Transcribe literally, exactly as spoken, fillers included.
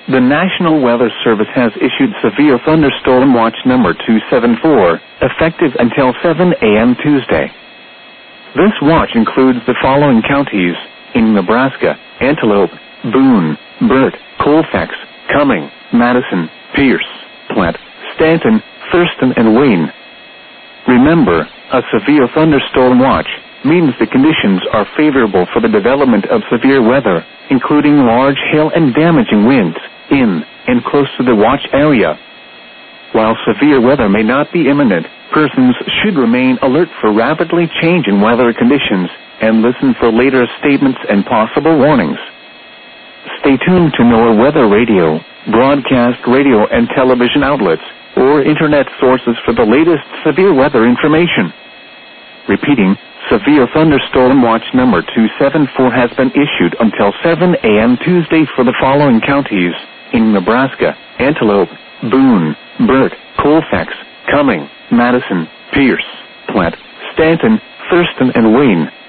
The National Weather Service has issued Severe Thunderstorm Watch number two seven four, effective until seven a.m. Tuesday. This watch includes the following counties in Nebraska: Antelope, Boone, Burt, Colfax, Cumming, Madison, Pierce, Platte, Stanton, Thurston, and Wayne. Remember, a severe thunderstorm watch means the conditions are favorable for the development of severe weather, including large hail and damaging winds in and close to the watch area. While severe weather may not be imminent, persons should remain alert for rapidly changing weather conditions and listen for later statements and possible warnings. Stay tuned to NOAA Weather Radio, broadcast radio and television outlets, or internet sources for the latest severe weather information. Repeating, Severe Thunderstorm Watch number two seven four has been issued until seven a.m. Tuesday for the following counties in Nebraska: Antelope, Boone, Burt, Colfax, Cumming, Madison, Pierce, Platte, Stanton, Thurston, and Wayne.